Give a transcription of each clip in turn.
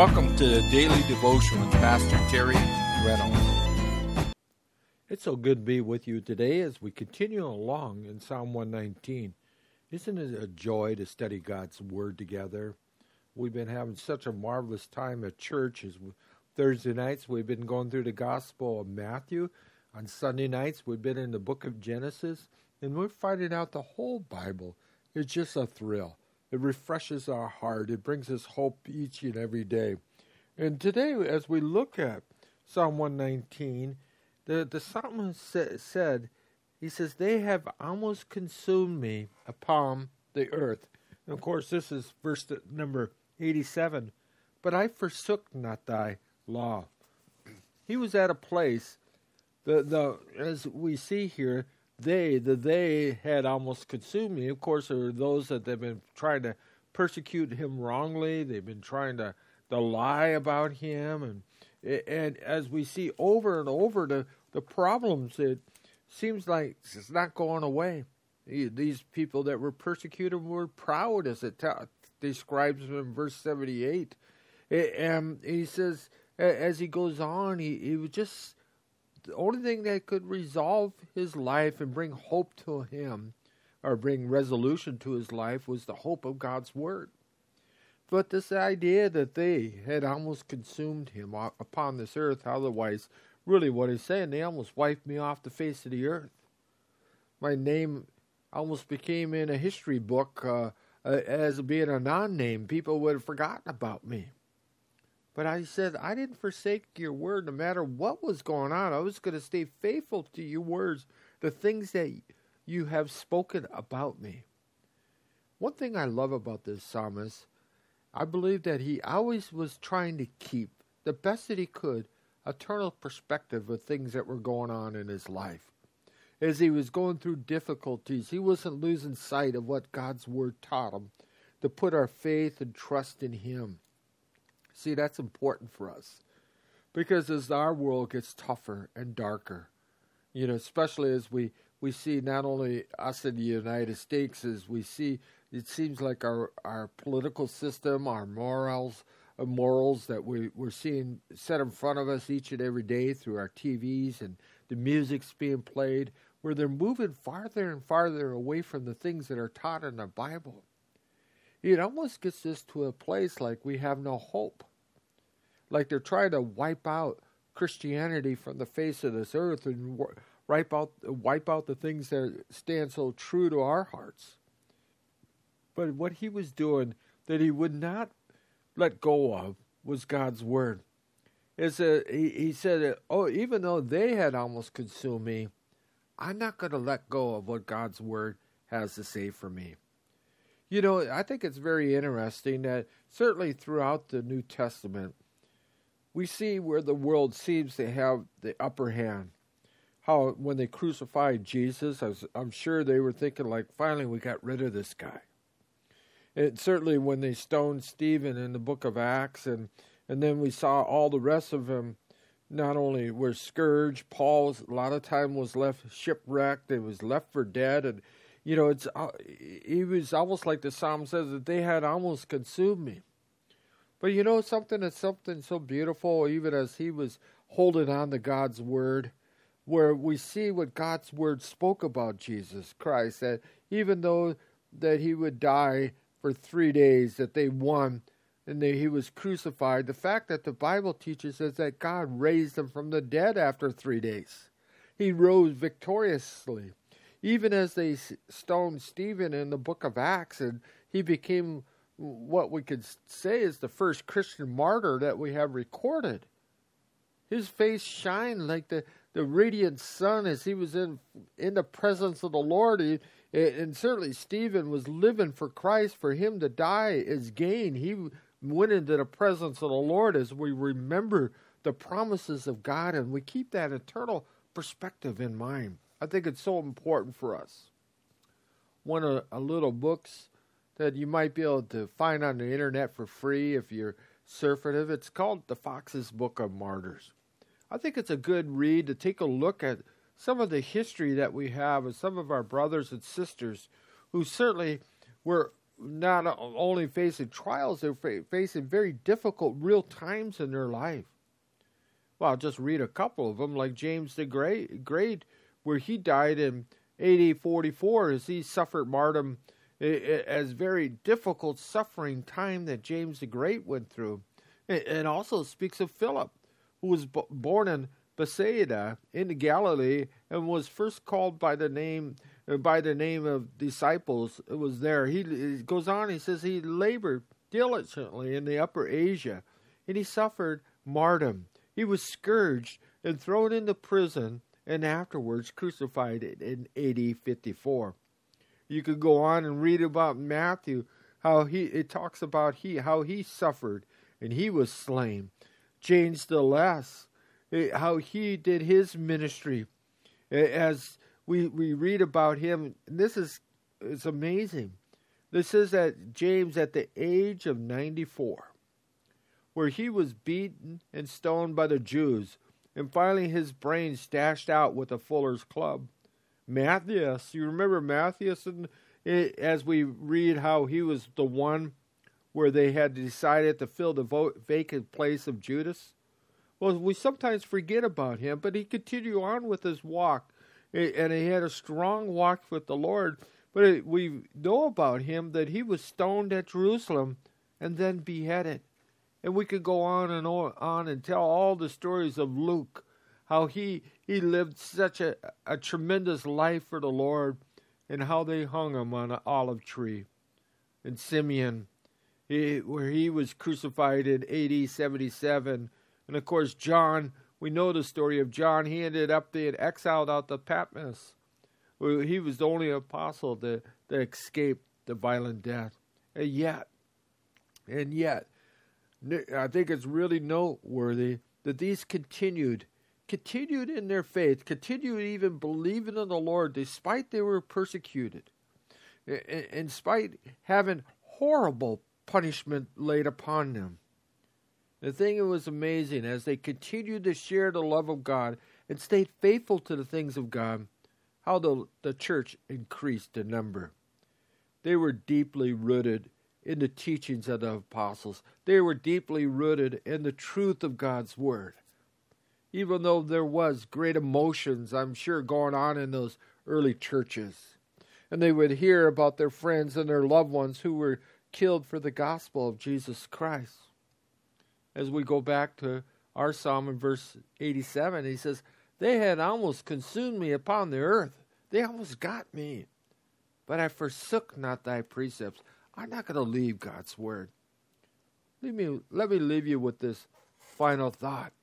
Welcome to the Daily Devotion with Pastor Terry Reynolds. It's so good to be with you today as we continue along in Psalm 119. Isn't it a joy to study God's Word together? We've been having such a marvelous time at church. Thursday nights we've been going through the Gospel of Matthew. On Sunday nights we've been in the book of Genesis. And we're finding out the whole Bible. It's just a thrill. It refreshes our heart. It brings us hope each and every day. And today, as we look at Psalm 119, the psalmist said, he says, they have almost consumed me upon the earth. And of course, this is verse number 87. But I forsook not thy law. He was at a place, as we see here, they had almost consumed me. Of course, there were those that have been trying to persecute him wrongly. They've been trying to lie about him. And as we see over and over the problems, it seems like it's not going away. These people that were persecuted were proud, as it describes in verse 78. And he says, as he goes on, he was just... the only thing that could resolve his life and bring hope to him, or bring resolution to his life, was the hope of God's Word. But this idea that they had almost consumed him upon this earth, otherwise, really what he's saying, they almost wiped me off the face of the earth. My name almost became in a history book as being a non-name. People would have forgotten about me. But I said, I didn't forsake your word no matter what was going on. I was going to stay faithful to your words, the things that you have spoken about me. One thing I love about this psalmist, I believe that he always was trying to keep, the best that he could, eternal perspective of things that were going on in his life. As he was going through difficulties, he wasn't losing sight of what God's word taught him, to put our faith and trust in him. See, that's important for us, because as our world gets tougher and darker, especially as we see not only us in the United States, as we see, it seems like our political system, our morals that we're seeing set in front of us each and every day through our TVs and the music's being played, where they're moving farther and farther away from the things that are taught in the Bible. It almost gets us to a place like we have no hope. Like they're trying to wipe out Christianity from the face of this earth and wipe out the things that stand so true to our hearts. But what he was doing that he would not let go of was God's word. He said, even though they had almost consumed me, I'm not going to let go of what God's word has to say for me. I think it's very interesting that certainly throughout the New Testament, we see where the world seems to have the upper hand. How when they crucified Jesus, I'm sure they were thinking like, finally we got rid of this guy. And certainly when they stoned Stephen in the book of Acts, and then we saw all the rest of them, not only were scourged, Paul a lot of time was left shipwrecked, they was left for dead, and he was almost like the psalm says that they had almost consumed me. But something so beautiful, even as he was holding on to God's word, where we see what God's word spoke about Jesus Christ, that even though that he would die for 3 days, that they won, and that he was crucified, the fact that the Bible teaches us that God raised him from the dead after 3 days. He rose victoriously. Even as they stoned Stephen in the book of Acts, and he became what we could say is the first Christian martyr that we have recorded. His face shined like the radiant sun as he was in the presence of the Lord. And certainly Stephen was living for Christ. For him to die is gain. He went into the presence of the Lord as we remember the promises of God, and we keep that eternal perspective in mind. I think it's so important for us. One of a little books that you might be able to find on the internet for free if you're surfing it. It's called The Fox's Book of Martyrs. I think it's a good read to take a look at some of the history that we have of some of our brothers and sisters who certainly were not only facing trials, they're facing very difficult real times in their life. Well, I'll just read a couple of them, like James the Great, where he died in AD 44 as he suffered martyrdom as very difficult suffering time that James the Great went through. And also speaks of Philip, who was born in Bethsaida in Galilee and was first called by the name of disciples. It was there. He goes on, he says he labored diligently in the Upper Asia, and he suffered martyrdom. He was scourged and thrown into prison, and afterwards crucified in AD 54. You could go on and read about Matthew, how it talks about how he suffered and he was slain. James the Less, how he did his ministry. As we read about him, it's amazing. This says that James, at the age of 94, where he was beaten and stoned by the Jews, and finally his brains dashed out with a fuller's club. Matthias, you remember Matthias? As we read how he was the one where they had decided to fill the vacant place of Judas. Well, we sometimes forget about him, but he continued on with his walk, and he had a strong walk with the Lord. But we know about him that he was stoned at Jerusalem and then beheaded. And we could go on and tell all the stories of Luke, how he lived such a tremendous life for the Lord, and how they hung him on an olive tree. And Simeon, where he was crucified in AD 77. And of course, John, we know the story of John. He ended up being exiled out to Patmos. He was the only apostle that escaped the violent death. And yet, I think it's really noteworthy that these continued in their faith, continued even believing in the Lord, despite they were persecuted, in spite having horrible punishment laid upon them. The thing that was amazing, as they continued to share the love of God and stayed faithful to the things of God, how the church increased in number. They were deeply rooted in the teachings of the apostles. They were deeply rooted in the truth of God's word. Even though there was great emotions, I'm sure, going on in those early churches. And they would hear about their friends and their loved ones who were killed for the gospel of Jesus Christ. As we go back to our psalm in verse 87, he says, they had almost consumed me upon the earth. They almost got me. But I forsook not thy precepts. I'm not going to leave God's word. Let me leave you with this final thought.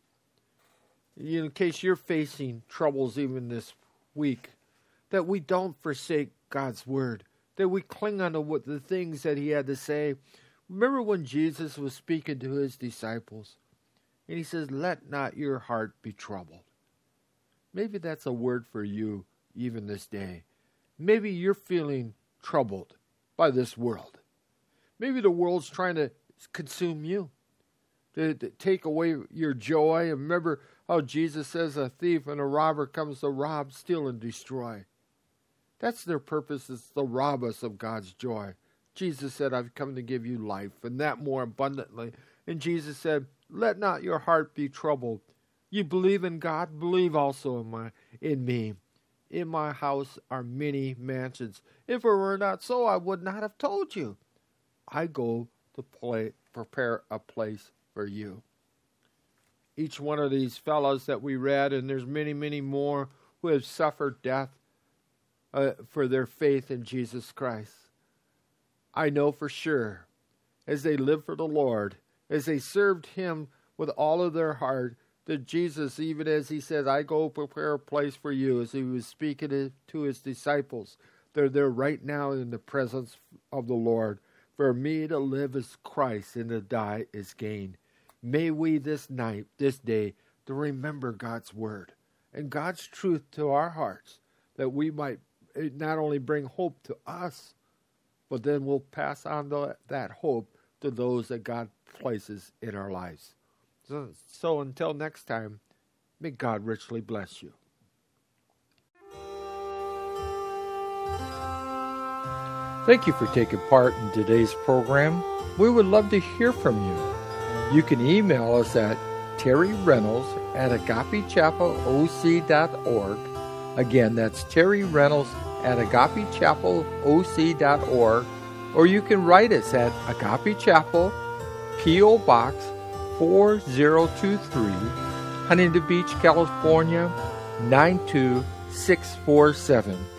In case you're facing troubles even this week, that we don't forsake God's word, that we cling on to the things that he had to say. Remember when Jesus was speaking to his disciples, and he says, let not your heart be troubled. Maybe that's a word for you even this day. Maybe you're feeling troubled by this world. Maybe the world's trying to consume you, to take away your joy. And remember how Jesus says a thief and a robber comes to rob, steal, and destroy. That's their purpose, is to rob us of God's joy. Jesus said, I've come to give you life, and that more abundantly. And Jesus said, let not your heart be troubled. You believe in God, believe also in me. In my house are many mansions. If it were not so, I would not have told you. I go to prepare a place for you. Each one of these fellows that we read, and there's many, many more who have suffered death for their faith in Jesus Christ. I know for sure, as they lived for the Lord, as they served him with all of their heart, that Jesus, even as he said, I go prepare a place for you, as he was speaking to his disciples, they're there right now in the presence of the Lord. For me to live is Christ, and to die is gain. May we this day, to remember God's word and God's truth to our hearts, that we might not only bring hope to us, but then we'll pass on that hope to those that God places in our lives. So until next time, may God richly bless you. Thank you for taking part in today's program. We would love to hear from you. You can email us at terryreynolds@agapechapelOC.org. Again, that's terryreynolds@agapechapelOC.org. Or you can write us at Agape Chapel, P.O. Box 4023, Huntington Beach, California, 92647.